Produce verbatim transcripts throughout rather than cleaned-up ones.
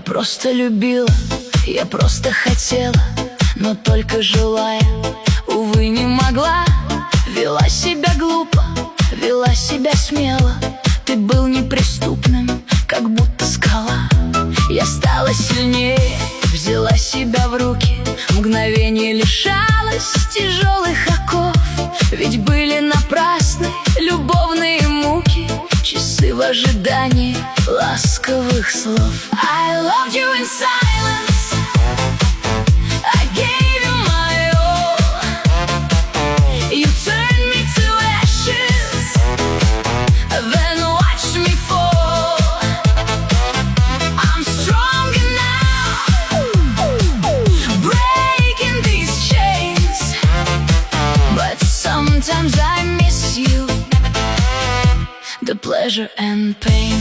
просто любила, я просто хотела, но только желая, увы, не могла. Вела себя глупо, вела себя смело. Ты был неприступным, как будто скала. Я стала сильнее, взяла себя в руки, мгновение лишалась тяжелых оков. Ведь были напрасны любовные муки, часы в ожидании ласковых слов. I loved you in silence, I gave you my all. You turned me to ashes, then watched me fall. I'm stronger now, breaking these chains, but sometimes I miss you, the pleasure and pain.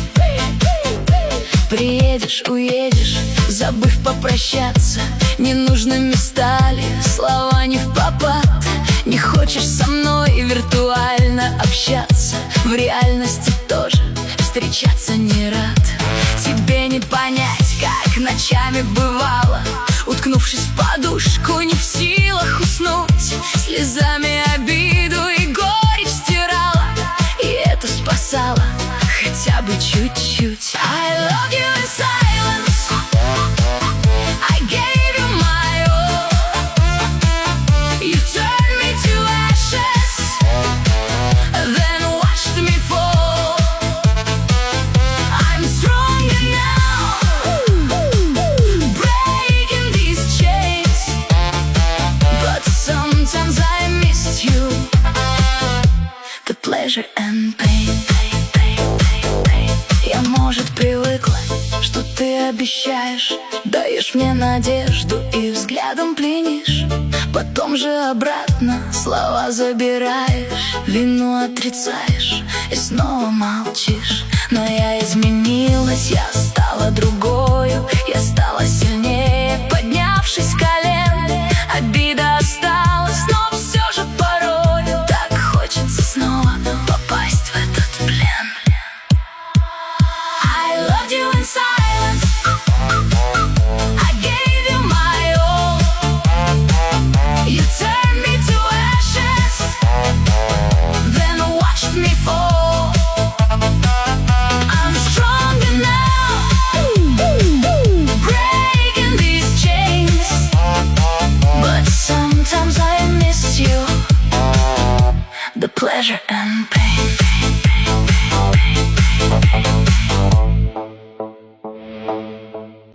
Приедешь, уедешь, забыв попрощаться, ненужными стали слова не впопад. Не хочешь со мной виртуально общаться, в реальности тоже встречаться не рад. Тебе не понять, как ночами бывало, уткнувшись в подушку, не в силах уснуть, слезами обиду и горечь стирала, и это спасало хотя бы чуть-чуть. I love you in silence, I gave you my all. You turned me to ashes, then watched me fall. I'm stronger now, breaking these chains, but sometimes I miss you, the pleasure and pain. Я, может, привыкла, что ты обещаешь, даешь мне надежду и взглядом пленишь, потом же обратно слова забираешь, вину отрицаешь и снова молчишь. Но я изменилась, я стала другою, я стала сильнее, поднявшись с колен. Обида осталась, но все же порою так хочется снова попасть в этот плен. I loved you in silence, I gave you my all. You turned me to ashes, then watched me fall. I'm stronger now, breaking these chains, but sometimes I miss you, the pleasure and pain.